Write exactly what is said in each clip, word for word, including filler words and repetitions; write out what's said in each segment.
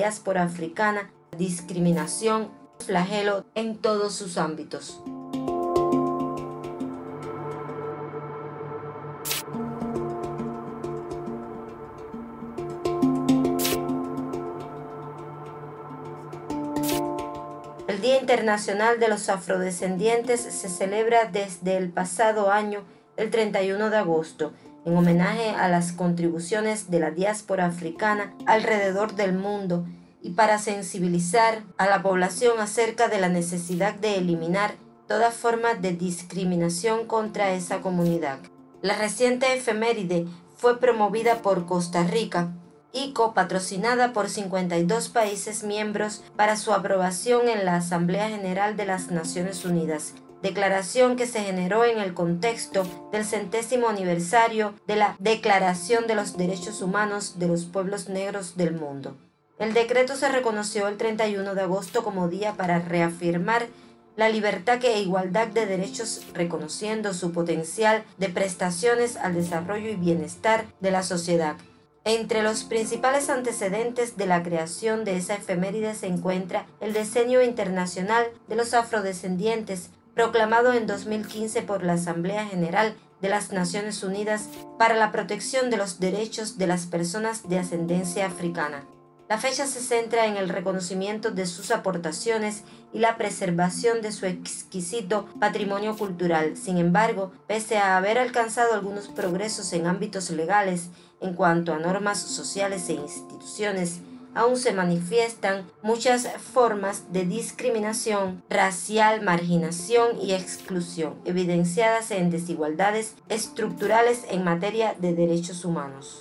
diáspora africana, discriminación, flagelo en todos sus ámbitos. El Día Internacional de los Afrodescendientes se celebra desde el pasado año, el treinta y uno de agosto, en homenaje a las contribuciones de la diáspora africana alrededor del mundo y para sensibilizar a la población acerca de la necesidad de eliminar toda forma de discriminación contra esa comunidad. La reciente efeméride fue promovida por Costa Rica y copatrocinada por cincuenta y dos países miembros para su aprobación en la Asamblea General de las Naciones Unidas, declaración que se generó en el contexto del centésimo aniversario de la Declaración de los Derechos Humanos de los Pueblos Negros del Mundo. El decreto se reconoció el treinta y uno de agosto como día para reafirmar la libertad e igualdad de derechos, reconociendo su potencial de prestaciones al desarrollo y bienestar de la sociedad. Entre los principales antecedentes de la creación de esa efeméride se encuentra el Decenio Internacional de los Afrodescendientes, proclamado en dos mil quince por la Asamblea General de las Naciones Unidas para la protección de los derechos de las personas de ascendencia africana. La fecha se centra en el reconocimiento de sus aportaciones y la preservación de su exquisito patrimonio cultural. Sin embargo, pese a haber alcanzado algunos progresos en ámbitos legales en cuanto a normas sociales e instituciones, aún se manifiestan muchas formas de discriminación racial, marginación y exclusión, evidenciadas en desigualdades estructurales en materia de derechos humanos.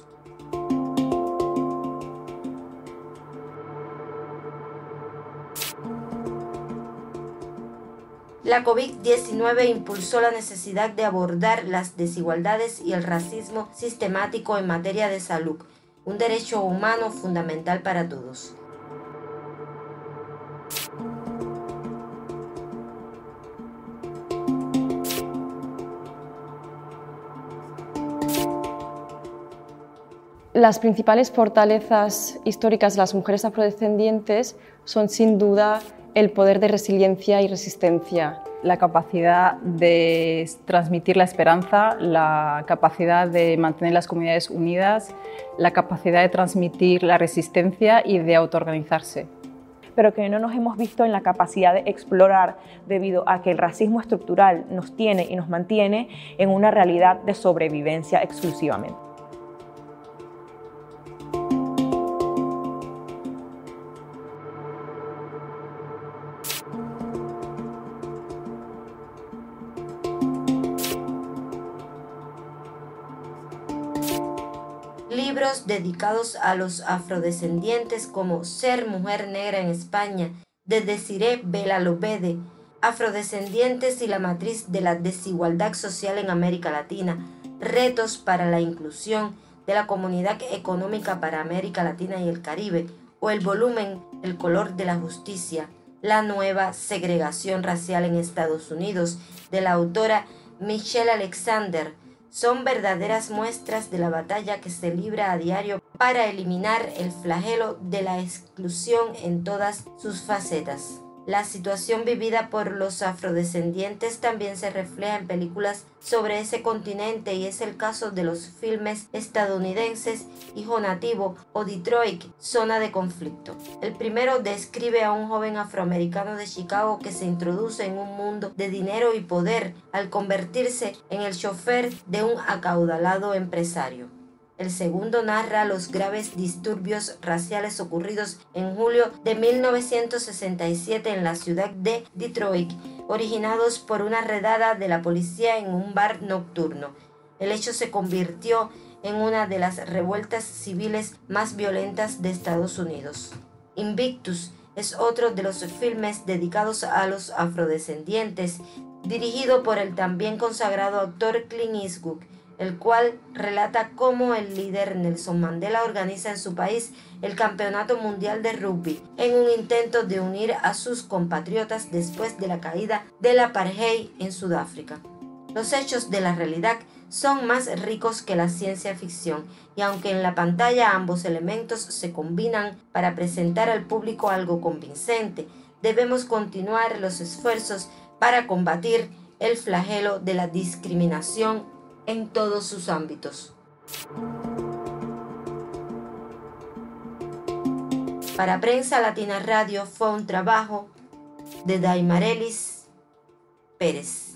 La COVID diecinueve impulsó la necesidad de abordar las desigualdades y el racismo sistemático en materia de salud, un derecho humano fundamental para todos. Las principales fortalezas históricas de las mujeres afrodescendientes son sin duda el poder de resiliencia y resistencia, la capacidad de transmitir la esperanza, la capacidad de mantener las comunidades unidas, la capacidad de transmitir la resistencia y de autoorganizarse. Pero que no nos hemos visto en la capacidad de explorar debido a que el racismo estructural nos tiene y nos mantiene en una realidad de sobrevivencia exclusivamente. Libros dedicados a los afrodescendientes como Ser mujer negra en España, de Desiree Bela-Lobede, Afrodescendientes y la matriz de la desigualdad social en América Latina, Retos para la inclusión de la comunidad económica para América Latina y el Caribe, o el volumen El color de la justicia, la nueva segregación racial en Estados Unidos, de la autora Michelle Alexander, son verdaderas muestras de la batalla que se libra a diario para eliminar el flagelo de la exclusión en todas sus facetas. La situación vivida por los afrodescendientes también se refleja en películas sobre ese continente y es el caso de los filmes estadounidenses Hijo Nativo o Detroit, Zona de Conflicto. El primero describe a un joven afroamericano de Chicago que se introduce en un mundo de dinero y poder al convertirse en el chofer de un acaudalado empresario. El segundo narra los graves disturbios raciales ocurridos en julio de mil novecientos sesenta y siete en la ciudad de Detroit, originados por una redada de la policía en un bar nocturno. El hecho se convirtió en una de las revueltas civiles más violentas de Estados Unidos. Invictus es otro de los filmes dedicados a los afrodescendientes, dirigido por el también consagrado actor Clint Eastwood, el cual relata cómo el líder Nelson Mandela organiza en su país el Campeonato Mundial de Rugby en un intento de unir a sus compatriotas después de la caída del apartheid en Sudáfrica. Los hechos de la realidad son más ricos que la ciencia ficción, y aunque en la pantalla ambos elementos se combinan para presentar al público algo convincente, debemos continuar los esfuerzos para combatir el flagelo de la discriminación en todos sus ámbitos. Para Prensa Latina Radio fue un trabajo de Daimarelis Pérez.